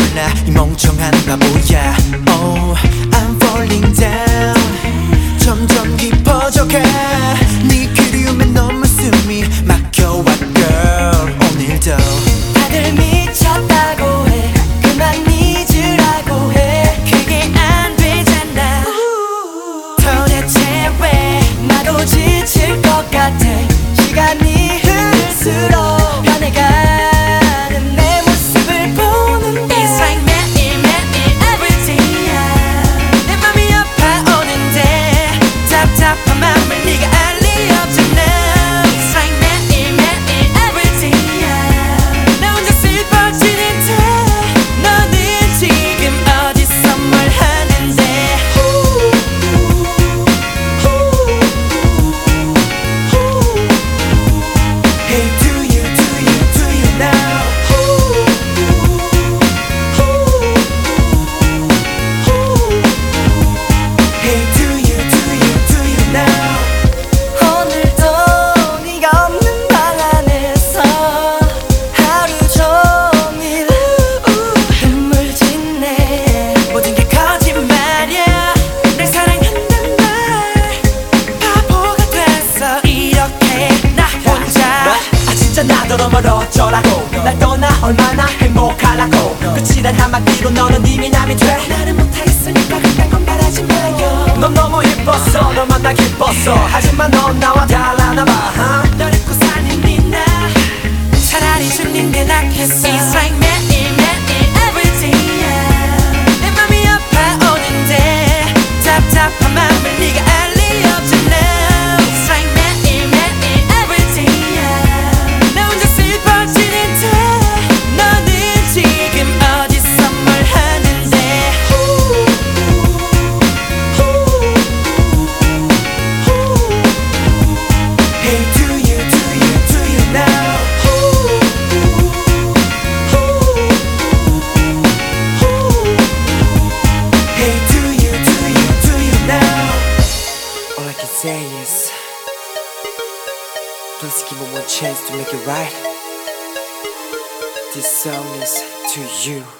몰라 이 멍청한 바보야. Oh, I'm falling down. 점점 깊어져가. 네 그리움에 너무 숨이 막혀와 girl. 오늘도 다들 미쳤다고 해. 그만 잊으라고 해. 그게 안 되잖아. 도대체 왜 나도 지칠 것 같아. 시간이 흐를수록 변해가는 내 모습을 보는데 It's like 매일 everyday 내 맘이 아파오는데 답답한 맘을 네가 알 리 없잖아. It's like 매일 everyday 나 혼자 슬퍼지는데 너는 지금 어디서 뭘 하는데. Hey, do you now? Hey, do you now? 오늘도 네가 없는 방 안에서 하루 종일 눈물 짓네. 모든 게 거짓말이야. 날 사랑한단 말 바보가 됐어. 이렇게 나 혼자 진짜 나더러 멀어져라고. 날 떠나 얼마나 행복하라고. 끝이란 한마디로 너는 이미 남이 돼. 나는 못하겠으니까 그딴 건 바라지 마요. 넌 너무 이뻤어. 널 만나 기뻤어. 하지만 넌 나와 달라나 봐. 널 잊고 사는 니나 차라리 죽는 게 낫겠어. It's like 매일 everyday 내 맘이 아파오는데 답답한 맘을 네가 알 리 없잖아. It's like 매일 everyday 나 혼자 슬퍼지는데 너는 지금 어디서 뭘 하는데. Hey, do you now? Hey, do you now? All I can say is, please give me one chance to make it right. This song is to you.